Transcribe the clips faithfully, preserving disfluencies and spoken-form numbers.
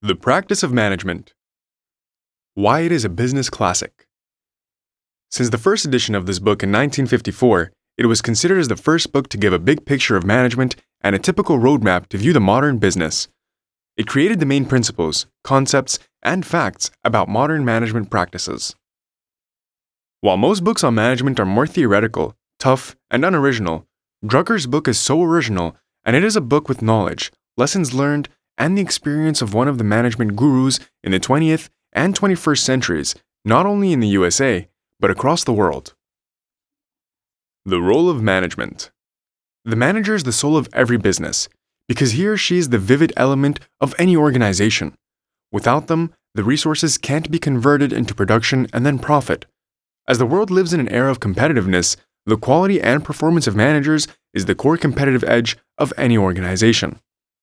The Practice of Management. Why it is a business classic. Since the first edition of this book in nineteen fifty-four, it was considered as the first book to give a big picture of management and a typical roadmap to view the modern business. It created the main principles, concepts, and facts about modern management practices. While most books on management are more theoretical, tough, and unoriginal, Drucker's book is so original, and it is a book with knowledge, lessons learned, and the experience of one of the management gurus in the twentieth and twenty-first centuries, not only in the U S A, but across the world. The role of management. The manager is the soul of every business, because he or she is the vivid element of any organization. Without them, the resources can't be converted into production and then profit. As the world lives in an era of competitiveness, the quality and performance of managers is the core competitive edge of any organization.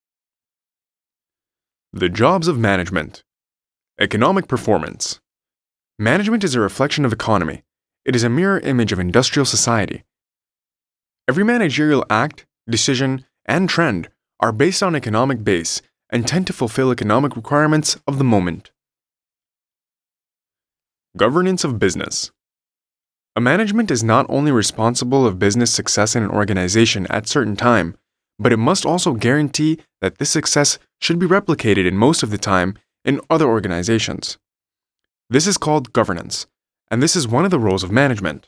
The jobs of management. Economic performance. Management is a reflection of economy. It is a mirror image of industrial society. Every managerial act, decision, and trend are based on economic base and tend to fulfill economic requirements of the moment. Governance of business. A management is not only responsible of business success in an organization at certain time, but it must also guarantee that this success should be replicated in most of the time in other organizations. This is called governance, and this is one of the roles of management.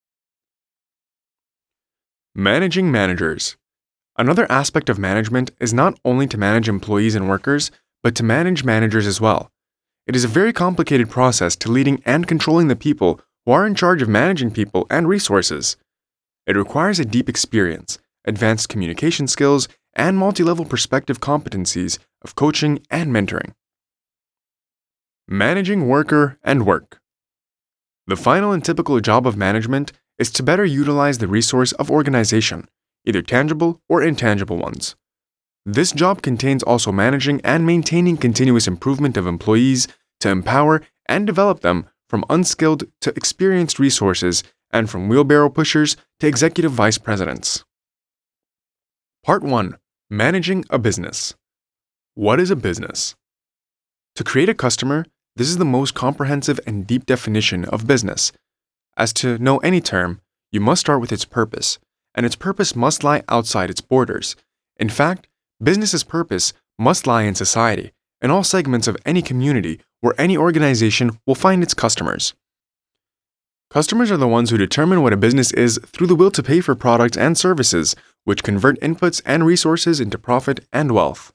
Managing managers. Another aspect of management is not only to manage employees and workers, but to manage managers as well. It is a very complicated process to leading and controlling the people who are in charge of managing people and resources. It requires a deep experience, advanced communication skills, and multi-level perspective competencies of coaching and mentoring. Managing worker and work. The final and typical job of management is to better utilize the resource of organization, either tangible or intangible ones. This job contains also managing and maintaining continuous improvement of employees to empower and develop them from unskilled to experienced resources and from wheelbarrow pushers to executive vice presidents. Part one. Managing a business. What is a business? To create a customer, this is the most comprehensive and deep definition of business. As to know any term, you must start with its purpose, and its purpose must lie outside its borders. In fact, business's purpose must lie in society, in all segments of any community where any organization will find its customers. Customers are the ones who determine what a business is through the will to pay for products and services, which convert inputs and resources into profit and wealth.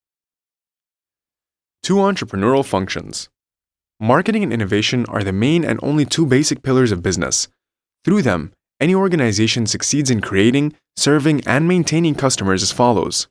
Two entrepreneurial functions. Marketing and innovation are the main and only two basic pillars of business. Through them, any organization succeeds in creating, serving, and maintaining customers as follows.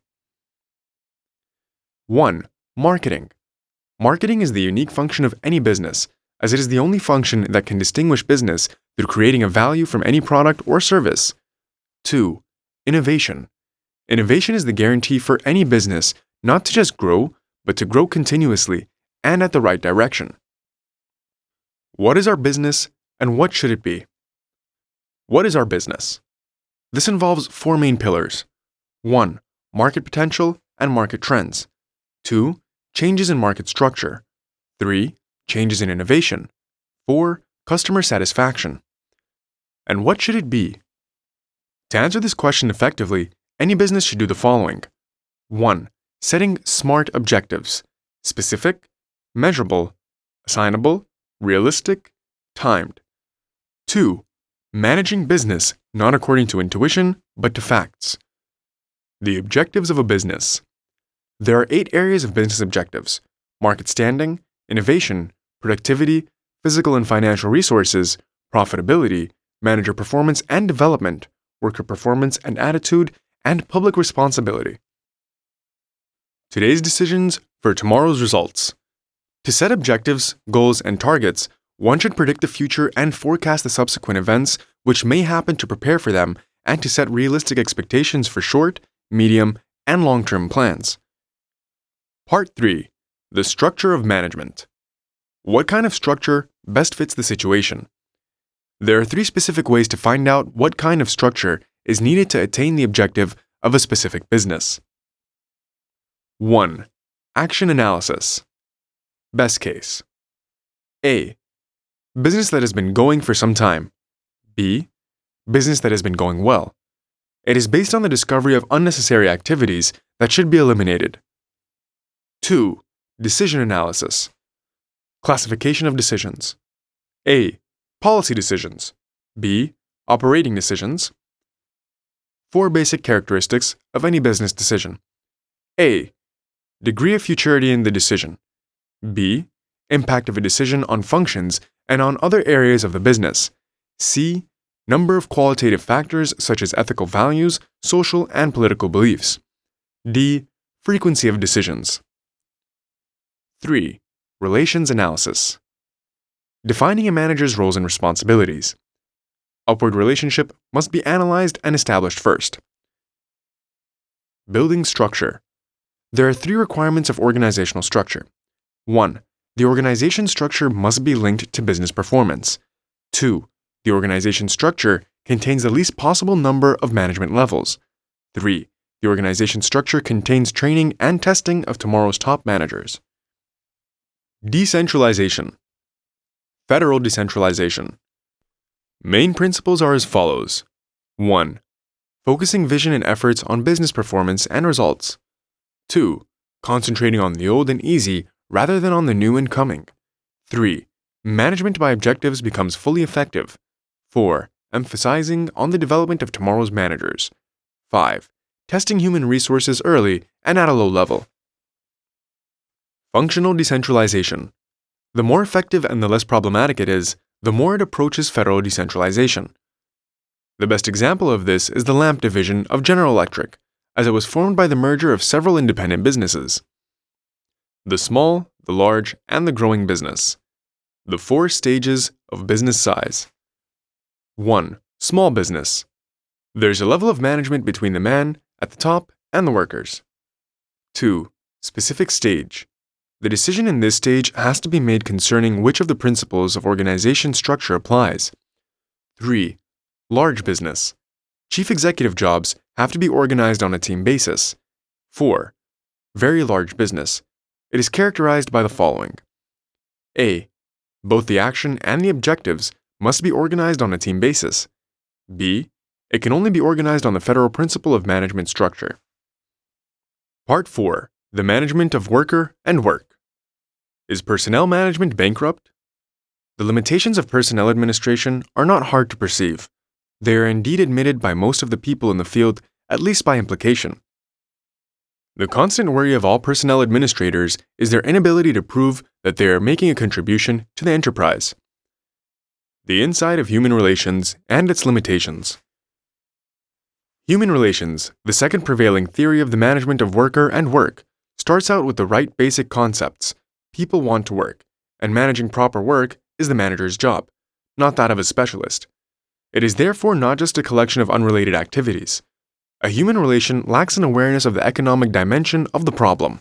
one. Marketing. Marketing is the unique function of any business, as it is the only function that can distinguish business through creating a value from any product or service. two. Innovation. Innovation is the guarantee for any business not to just grow, but to grow continuously and at the right direction. What is our business and what should it be? What is our business? This involves four main pillars. one. Market potential and market trends. two. Changes in market structure. three. Changes in innovation. four. Customer satisfaction. And what should it be? To answer this question effectively, any business should do the following. one. Setting SMART objectives: specific, measurable, assignable, realistic, timed. two. Managing business not according to intuition, but to facts. The objectives of a business. There are eight areas of business objectives: market standing, innovation, productivity, physical and financial resources, profitability, manager performance and development, worker performance and attitude, and public responsibility. Today's decisions for tomorrow's results. To set objectives, goals, and targets, one should predict the future and forecast the subsequent events which may happen to prepare for them and to set realistic expectations for short, medium, and long-term plans. Part three. The structure of management. What kind of structure best fits the situation? There are three specific ways to find out what kind of structure is needed to attain the objective of a specific business. one. Action analysis. Best case. A. Business that has been going for some time. B. Business that has been going well. It is based on the discovery of unnecessary activities that should be eliminated. two. Decision analysis. Classification of decisions. A. Policy decisions. B. Operating decisions. Four basic characteristics of any business decision. A. Degree of futurity in the decision. B. Impact of a decision on functions and on other areas of the business. C. Number of qualitative factors such as ethical values, social and political beliefs. D. Frequency of decisions. three. Relations analysis. Defining a manager's roles and responsibilities. Upward relationship must be analyzed and established first. Building structure. There are three requirements of organizational structure. one. The organization structure must be linked to business performance. two. The organization structure contains the least possible number of management levels. three. The organization structure contains training and testing of tomorrow's top managers. Decentralization. Federal decentralization. Main principles are as follows. one. Focusing vision and efforts on business performance and results. two. Concentrating on the old and easy rather than on the new and coming. three. Management by objectives becomes fully effective. four. Emphasizing on the development of tomorrow's managers. five. Testing human resources early and at a low level. Functional decentralization. The more effective and the less problematic it is, the more it approaches federal decentralization. The best example of this is the lamp division of General Electric, as it was formed by the merger of several independent businesses. The small, the large, and the growing business. The four stages of business size. one. Small business. There's a level of management between the man at the top and the workers. two. Specific stage. The decision in this stage has to be made concerning which of the principles of organization structure applies. three. Large business. Chief executive jobs have to be organized on a team basis. four. Very large business. It is characterized by the following. A. Both the action and the objectives must be organized on a team basis. B. It can only be organized on the federal principle of management structure. Part four. The management of worker and work. Is personnel management bankrupt? The limitations of personnel administration are not hard to perceive. They are indeed admitted by most of the people in the field, at least by implication. The constant worry of all personnel administrators is their inability to prove that they are making a contribution to the enterprise. The inside of human relations and its limitations. Human relations, the second prevailing theory of the management of worker and work, starts out with the right basic concepts. People want to work, and managing proper work is the manager's job, not that of a specialist. It is therefore not just a collection of unrelated activities. A human relation lacks an awareness of the economic dimension of the problem.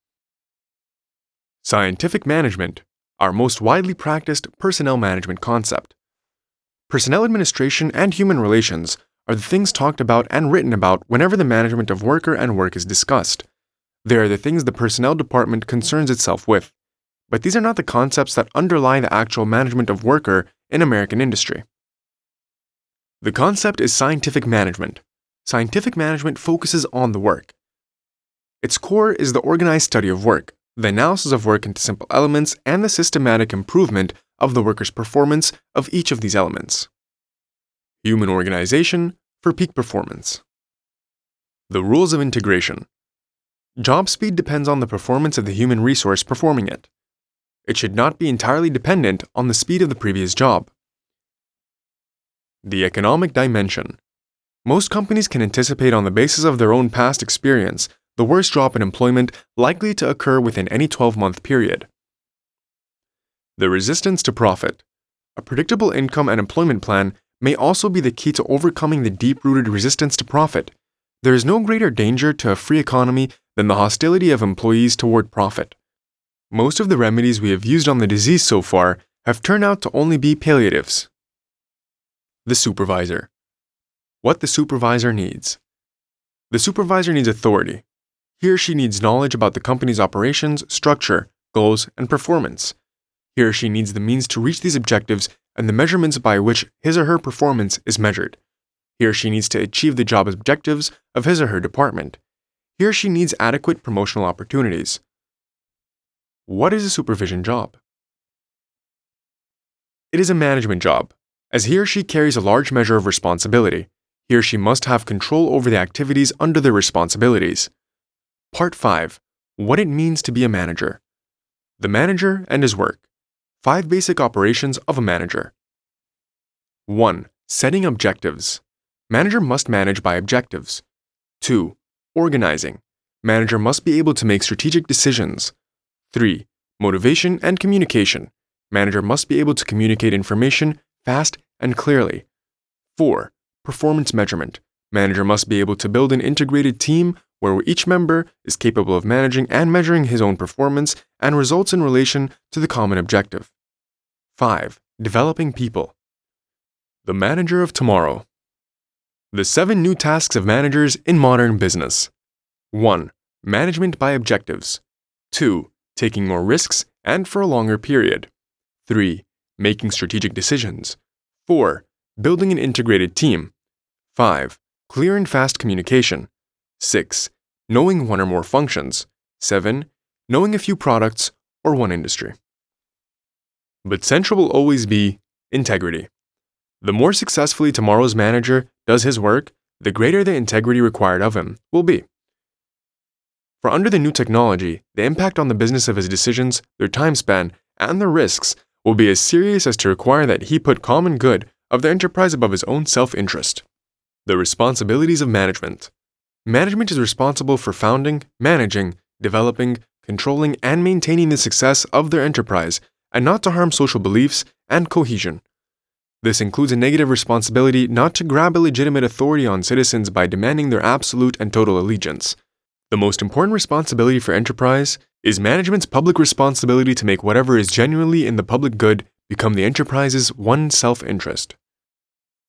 Scientific management, our most widely practiced personnel management concept. Personnel administration and human relations are the things talked about and written about whenever the management of worker and work is discussed. They are the things the personnel department concerns itself with, but these are not the concepts that underlie the actual management of worker in American industry. The concept is scientific management. Scientific management focuses on the work. Its core is the organized study of work, the analysis of work into simple elements, and the systematic improvement of the worker's performance of each of these elements. Human organization for peak performance. The rules of integration. Job speed depends on the performance of the human resource performing it. It should not be entirely dependent on the speed of the previous job. The economic dimension. Most companies can anticipate on the basis of their own past experience the worst drop in employment likely to occur within any twelve-month period. The resistance to profit. A predictable income and employment plan may also be the key to overcoming the deep-rooted resistance to profit. There is no greater danger to a free economy than the hostility of employees toward profit. Most of the remedies we have used on the disease so far have turned out to only be palliatives. The supervisor. What the supervisor needs. The supervisor needs authority. He or she needs knowledge about the company's operations, structure, goals, and performance. He or she needs the means to reach these objectives and the measurements by which his or her performance is measured. He or she needs to achieve the job objectives of his or her department. He or she needs adequate promotional opportunities. What is a supervision job? It is a management job, as he or she carries a large measure of responsibility. He or she must have control over the activities under their responsibilities. Part five. What it means to be a manager. The manager and his work. Five basic operations of a manager. one. Setting objectives. Manager must manage by objectives. two. Organizing. Manager must be able to make strategic decisions. three. Motivation and communication. Manager must be able to communicate information fast and clearly. four. Performance measurement. Manager must be able to build an integrated team where each member is capable of managing and measuring his own performance and results in relation to the common objective. five. Developing people. The manager of tomorrow. The seven new tasks of managers in modern business. one. Management by objectives. two. Taking more risks and for a longer period. three. Making strategic decisions. four. Building an integrated team. five. Clear and fast communication. six. Knowing one or more functions. seven. Knowing a few products or one industry. But central will always be integrity. The more successfully tomorrow's manager does his work, the greater the integrity required of him will be. For under the new technology, the impact on the business of his decisions, their time span, and the risks will be as serious as to require that he put common good of the enterprise above his own self-interest. The responsibilities of management. Management is responsible for founding, managing, developing, controlling, and maintaining the success of their enterprise, and not to harm social beliefs and cohesion. This includes a negative responsibility not to grab illegitimate authority on citizens by demanding their absolute and total allegiance. The most important responsibility for enterprise is management's public responsibility to make whatever is genuinely in the public good become the enterprise's one self-interest.